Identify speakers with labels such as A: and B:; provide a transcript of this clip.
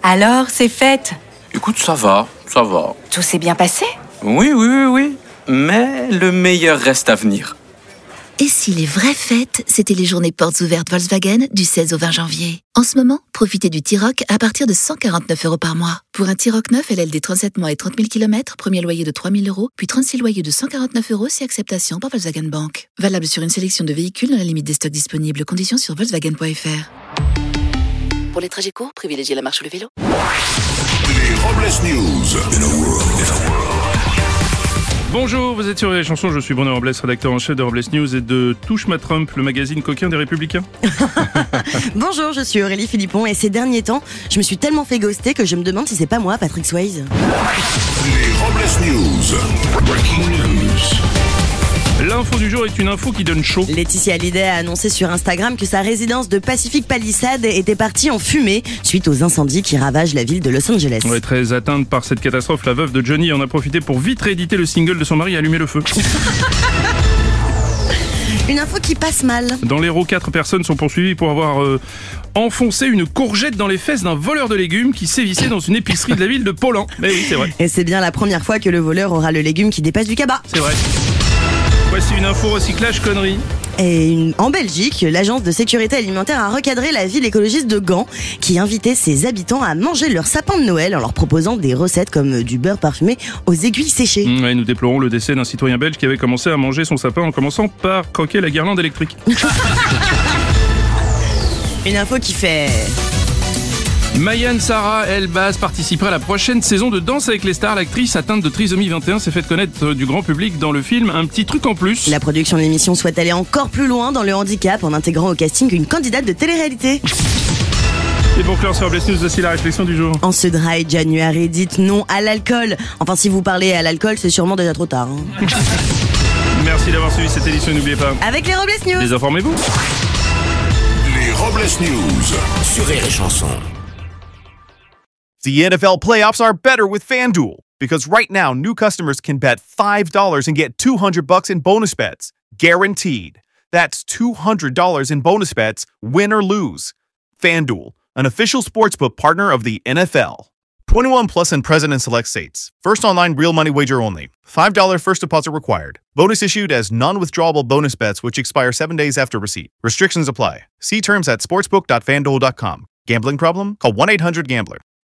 A: Alors, c'est fête?
B: Écoute, ça va.
A: Tout s'est bien passé?
B: Oui. Mais le meilleur reste à venir.
C: Et si les vraies fêtes, c'était les journées portes ouvertes Volkswagen du 16 au 20 janvier. En ce moment, profitez du T-Roc à partir de 149 € par mois. Pour un T-Roc neuf LLD 37 mois et 30 000 km, premier loyer de 3 000 €, puis 36 loyers de 149 € si acceptation par Volkswagen Bank. Valable sur une sélection de véhicules dans la limite des stocks disponibles. Conditions sur Volkswagen.fr. Pour les trajets courts, privilégiez la marche ou le vélo.
D: Les Robles News.
E: Bonjour, vous êtes sur les chansons, je suis Bruno Robles, rédacteur en chef de Robles News et de Touche ma Trump, le magazine coquin des Républicains.
F: Bonjour, je suis Aurélie Philippon et ces derniers temps, je me suis tellement fait ghoster que je me demande si c'est pas moi, Patrick Swayze.
D: Les Robles News. Breaking news.
E: L'info du jour est une info qui donne chaud.
F: Laetitia Hallyday a annoncé sur Instagram que sa résidence de Pacific Palisades était partie en fumée suite aux incendies qui ravagent la ville de Los Angeles.
E: Ouais, très atteinte par cette catastrophe, la veuve de Johnny en a profité pour vite rééditer le single de son mari Allumer le feu.
F: Une info qui passe mal.
E: Dans l'Hérault, 4 personnes sont poursuivies pour avoir enfoncé une courgette dans les fesses d'un voleur de légumes qui sévissait dans une épicerie de la ville de Paulan. Mais oui, c'est vrai.
F: Et c'est bien la première fois que le voleur aura le légume qui dépasse du cabas.
E: C'est vrai. Voici une info recyclage connerie.
F: Et en Belgique, l'agence de sécurité alimentaire a recadré la ville écologiste de Gand qui invitait ses habitants à manger leur sapin de Noël en leur proposant des recettes comme du beurre parfumé aux aiguilles séchées.
E: Ouais, nous déplorons le décès d'un citoyen belge qui avait commencé à manger son sapin en commençant par croquer la guirlande électrique.
F: Une info qui fait...
E: Mayan Sarah Elbaz participera à la prochaine saison de Danse avec les stars. L'actrice atteinte de trisomie 21 s'est fait connaître du grand public dans le film Un petit truc en plus.
F: La production de l'émission souhaite aller encore plus loin dans le handicap en intégrant au casting une candidate de télé-réalité.
E: Et pour clore sur Robles News, voici la réflexion du jour.
F: En ce dry January, dites non à l'alcool. Enfin, si vous parlez à l'alcool, c'est sûrement déjà trop tard.
E: Merci d'avoir suivi cette édition et n'oubliez pas...
F: Avec les Robles News.
E: Désinformez-vous.
D: Les Robles News. Sur Rire et Chanson.
G: The NFL playoffs are better with FanDuel because right now new customers can bet $5 and get $200 in bonus bets, guaranteed. That's $200 in bonus bets, win or lose. FanDuel, an official sportsbook partner of the NFL. 21 plus and present in select states. First online real money wager only. $5 first deposit required. Bonus issued as non-withdrawable bonus bets which expire 7 days after receipt. Restrictions apply. See terms at sportsbook.fanduel.com. Gambling problem? Call 1-800-GAMBLER.